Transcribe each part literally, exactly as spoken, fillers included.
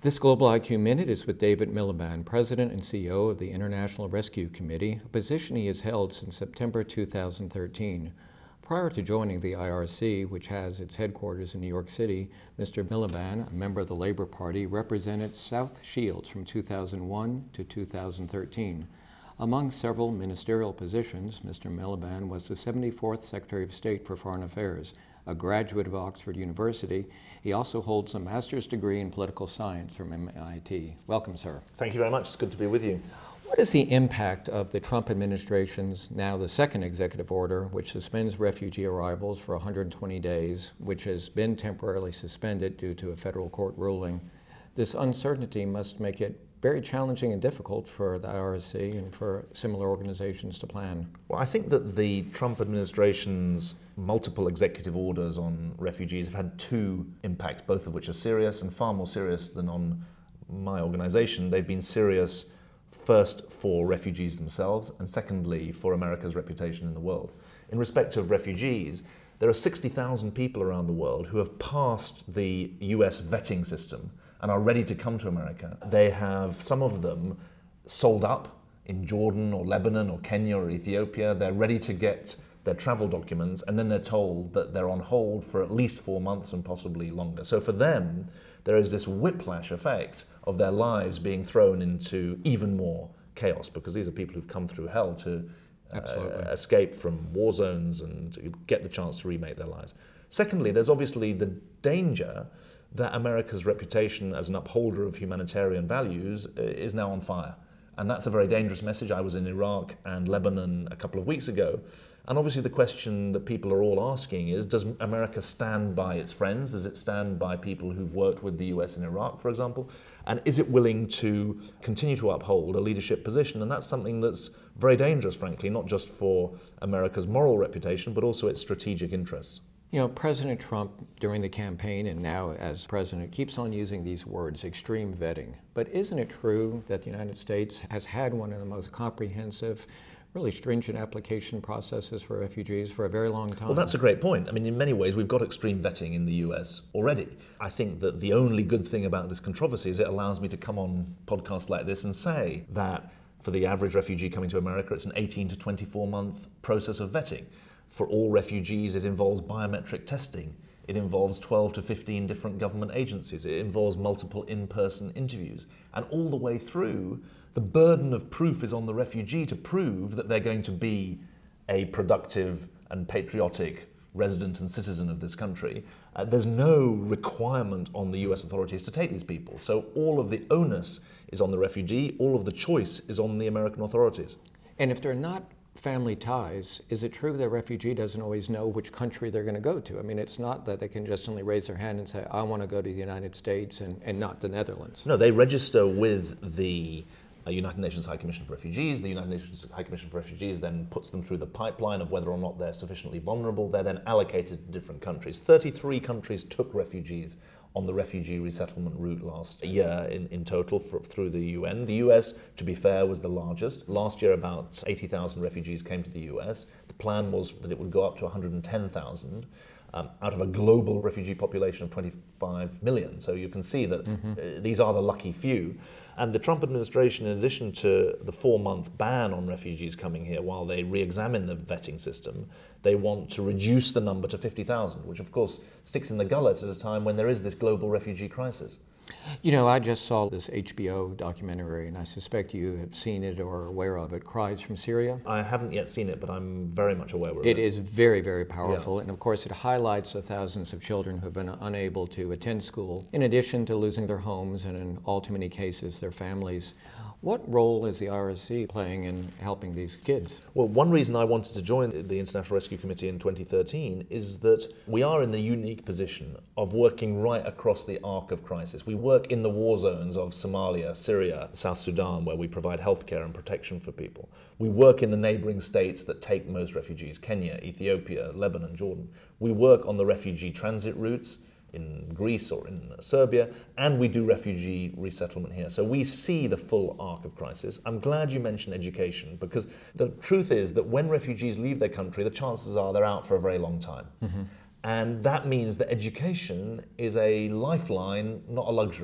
This Global I Q Minute is with David Miliband, President and C E O of the International Rescue Committee, a position he has held since September two thousand thirteen. Prior to joining the I R C, which has its headquarters in New York City, Mister Miliband, a member of the Labor Party, represented South Shields from two thousand one to two thousand thirteen. Among several ministerial positions, Mister Miliband was the seventy-fourth Secretary of State for Foreign Affairs. A graduate of Oxford University, he also holds a master's degree in political science from M I T. Welcome, sir. Thank you very much. It's good to be with you. What is the impact of the Trump administration's, now the second executive order, which suspends refugee arrivals for one hundred twenty days, which has been temporarily suspended due to a federal court ruling? This uncertainty must make it very challenging and difficult for the I R C and for similar organizations to plan. Well, I think that the Trump administration's multiple executive orders on refugees have had two impacts, both of which are serious and far more serious than on my organization. They've been serious first for refugees themselves, and secondly for America's reputation in the world. In respect of refugees, there are sixty thousand people around the world who have passed the U S vetting system and are ready to come to America. They have, some of them, sold up in Jordan or Lebanon or Kenya or Ethiopia. They're ready to get their travel documents, and then they're told that they're on hold for at least four months and possibly longer. So for them, there is this whiplash effect of their lives being thrown into even more chaos, because these are people who've come through hell to uh, escape from war zones and get the chance to remake their lives. Secondly, there's obviously the danger that America's reputation as an upholder of humanitarian values is now on fire. And that's a very dangerous message. I was in Iraq and Lebanon a couple of weeks ago. And obviously the question that people are all asking is, does America stand by its friends? Does it stand by people who've worked with the U S in Iraq, for example? And is it willing to continue to uphold a leadership position? And that's something that's very dangerous, frankly, not just for America's moral reputation, but also its strategic interests. You know, President Trump, during the campaign and now as president, keeps on using these words, extreme vetting. But isn't it true that the United States has had one of the most comprehensive, really stringent application processes for refugees for a very long time? Well, that's a great point. I mean, in many ways, we've got extreme vetting in the U S already. I think that the only good thing about this controversy is it allows me to come on podcasts like this and say that for the average refugee coming to America, it's an eighteen to twenty-four month process of vetting. For all refugees, it involves biometric testing. It involves twelve to fifteen different government agencies. It involves multiple in-person interviews. And all the way through, the burden of proof is on the refugee to prove that they're going to be a productive and patriotic resident and citizen of this country. Uh, there's no requirement on the U S authorities to take these people. So all of the onus is on the refugee, all of the choice is on the American authorities. And if they're not family ties, is it true that a refugee doesn't always know which country they're going to go to? I mean, it's not that they can just suddenly raise their hand and say, I want to go to the United States and, and not the Netherlands. No, they register with the uh, United Nations High Commission for Refugees. The United Nations High Commission for Refugees then puts them through the pipeline of whether or not they're sufficiently vulnerable. They're then allocated to different countries. thirty-three countries took refugees on the refugee resettlement route last year in, in total for, through the U N. The U S, to be fair, was the largest. Last year, about eighty thousand refugees came to the U S. The plan was that it would go up to one hundred ten thousand um, out of a global refugee population of twenty-five million. So you can see that mm-hmm. uh, these are the lucky few. And the Trump administration, in addition to the four-month ban on refugees coming here while they re-examine the vetting system, they want to reduce the number to fifty thousand, which of course sticks in the gullet at a time when there is this global refugee crisis. You know, I just saw this H B O documentary, and I suspect you have seen it or are aware of it, Cries from Syria. I haven't yet seen it, but I'm very much aware of it. It is very, very powerful, yeah. And of course it highlights the thousands of children who have been unable to attend school, in addition to losing their homes and in all too many cases their families. What role is the I R C playing in helping these kids? Well, one reason I wanted to join the International Rescue Committee in twenty thirteen is that we are in the unique position of working right across the arc of crisis. We work in the war zones of Somalia, Syria, South Sudan, where we provide healthcare and protection for people. We work in the neighboring states that take most refugees, Kenya, Ethiopia, Lebanon, Jordan. We work on the refugee transit routes in Greece or in Serbia, and we do refugee resettlement here. So we see the full arc of crisis. I'm glad you mentioned education, because the truth is that when refugees leave their country, the chances are they're out for a very long time. Mm-hmm. And that means that education is a lifeline, not a luxury.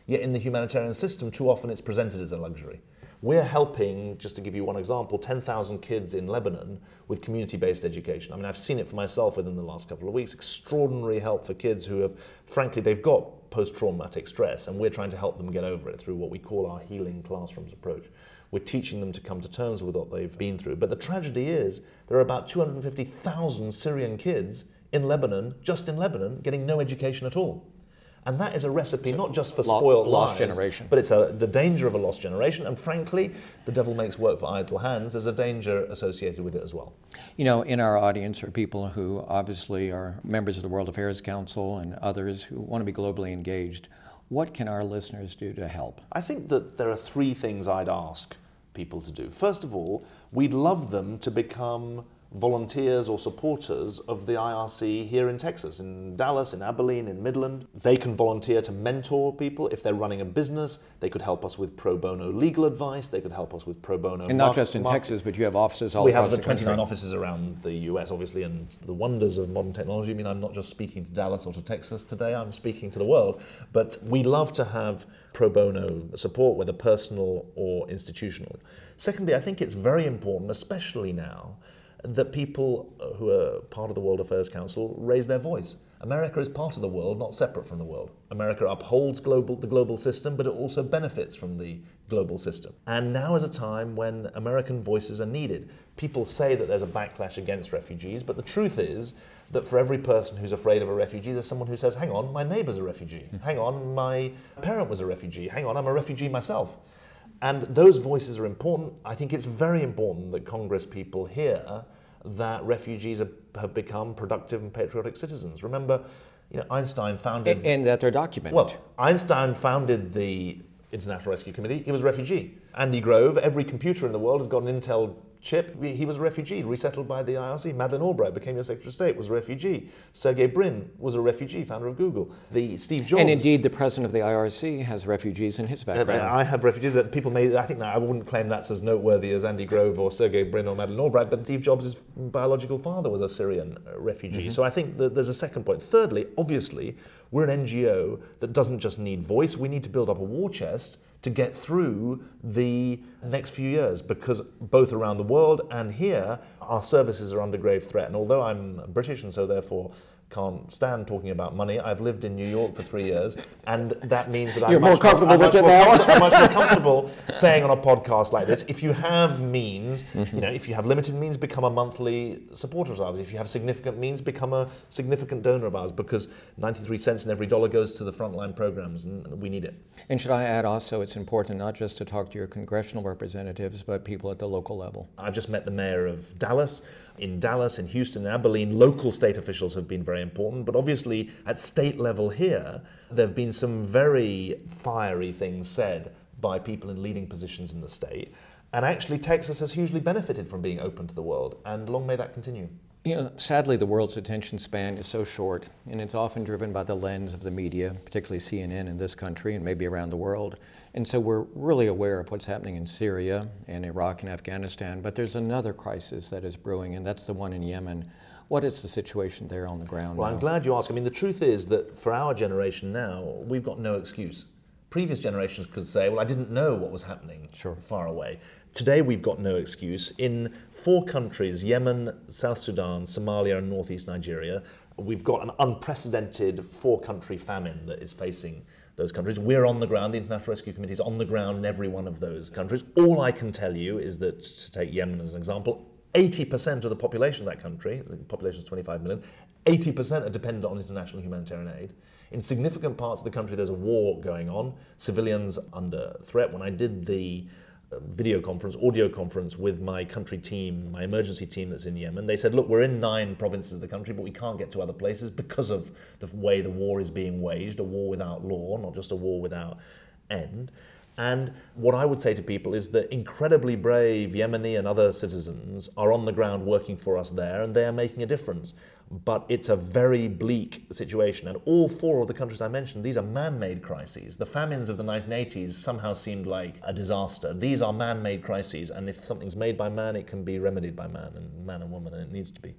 Yet in the humanitarian system, too often it's presented as a luxury. We're helping, just to give you one example, ten thousand kids in Lebanon with community-based education. I mean, I've seen it for myself within the last couple of weeks. Extraordinary help for kids who have, frankly, they've got post-traumatic stress, and we're trying to help them get over it through what we call our healing classrooms approach. We're teaching them to come to terms with what they've been through. But the tragedy is there are about two hundred fifty thousand Syrian kids in Lebanon, just in Lebanon, getting no education at all. And that is a recipe not just for spoiled lost lives, generation. but it's a, the danger of a lost generation. And frankly, the devil makes work for idle hands. There's a danger associated with it as well. You know, in our audience are people who obviously are members of the World Affairs Council and others who want to be globally engaged. What can our listeners do to help? I think that there are three things I'd ask people to do. First of all, we'd love them to become volunteers or supporters of the I R C here in Texas, in Dallas, in Abilene, in Midland. They can volunteer to mentor people. If they're running a business, they could help us with pro bono legal advice. They could help us with pro bono And not market, just in market. Texas, but you have offices all we across have the the country. twenty-nine offices around the U S, obviously, and the wonders of modern technology. I mean, I'm not just speaking to Dallas or to Texas today, I'm speaking to the world. But we love to have pro bono support, whether personal or institutional. Secondly, I think it's very important, especially now, that people who are part of the World Affairs Council raise their voice. America is part of the world, not separate from the world. America upholds global, the global system, but it also benefits from the global system. And now is a time when American voices are needed. People say that there's a backlash against refugees, but the truth is that for every person who's afraid of a refugee, there's someone who says, hang on, my neighbor's a refugee. Hang on, my parent was a refugee. Hang on, I'm a refugee myself. And those voices are important. I think it's very important that Congress people hear that refugees have, have become productive and patriotic citizens. Remember, you know, Einstein founded... And, and that they're documented. Well, Einstein founded the International Rescue Committee. He was a refugee. Andy Grove, every computer in the world has got an Intel chip. He was a refugee, resettled by the I R C. Madeleine Albright became your Secretary of State, was a refugee. Sergey Brin was a refugee, founder of Google. The Steve Jobs... And indeed, the president of the I R C has refugees in his background. I have refugees that people may... I think that I wouldn't claim that's as noteworthy as Andy Grove or Sergey Brin or Madeleine Albright, but Steve Jobs' biological father was a Syrian refugee. Mm-hmm. So I think that there's a second point. Thirdly, obviously, we're an N G O that doesn't just need voice. We need to build up a war chest to get through the next few years, because both around the world and here, our services are under grave threat. And although I'm British and so therefore can't stand talking about money, I've lived in New York for three years, and that means that You're I'm more much comfortable more, with I'm it much more now. comfortable, I'm much more comfortable saying on a podcast like this, if you have means, mm-hmm. you know, if you have limited means, become a monthly supporter of ours. If you have significant means, become a significant donor of ours, because ninety-three cents in every dollar goes to the frontline programs, and we need it. And should I add also, it's important not just to talk to your congressional representatives, but people at the local level. I've just met the mayor of Dallas. In Dallas, in Houston, in Abilene, local state officials have been very important, but obviously at state level here, there have been some very fiery things said by people in leading positions in the state. And actually, Texas has hugely benefited from being open to the world, and long may that continue. You know, sadly, the world's attention span is so short, and it's often driven by the lens of the media, particularly C N N in this country and maybe around the world. And so we're really aware of what's happening in Syria and Iraq and Afghanistan, but there's another crisis that is brewing, and that's the one in Yemen. What is the situation there on the ground Well, now? I'm glad you asked. I mean, the truth is that for our generation now, we've got no excuse. Previous generations could say, well, I didn't know what was happening Sure. far away. Today, we've got no excuse. In four countries, Yemen, South Sudan, Somalia, and northeast Nigeria, we've got an unprecedented four-country famine that is facing those countries. We're on the ground. The International Rescue Committee is on the ground in every one of those countries. All I can tell you is that, to take Yemen as an example, eighty percent of the population of that country, the population is twenty-five million, eighty percent are dependent on international humanitarian aid. In significant parts of the country, there's a war going on, civilians under threat. When I did the video conference, audio conference with my country team, my emergency team that's in Yemen, they said, look, we're in nine provinces of the country, but we can't get to other places because of the way the war is being waged, a war without law, not just a war without end. And what I would say to people is that incredibly brave Yemeni and other citizens are on the ground working for us there, and they are making a difference. But it's a very bleak situation. And all four of the countries I mentioned, these are man-made crises. The famines of the nineteen eighties somehow seemed like a disaster. These are man-made crises, and if something's made by man, it can be remedied by man, and man and woman, and it needs to be.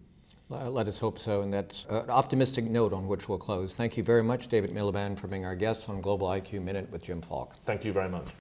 Uh, let us hope so, and that's uh, an optimistic note on which we'll close. Thank you very much, David Miliband, for being our guest on Global I Q Minute with Jim Falk. Thank you very much.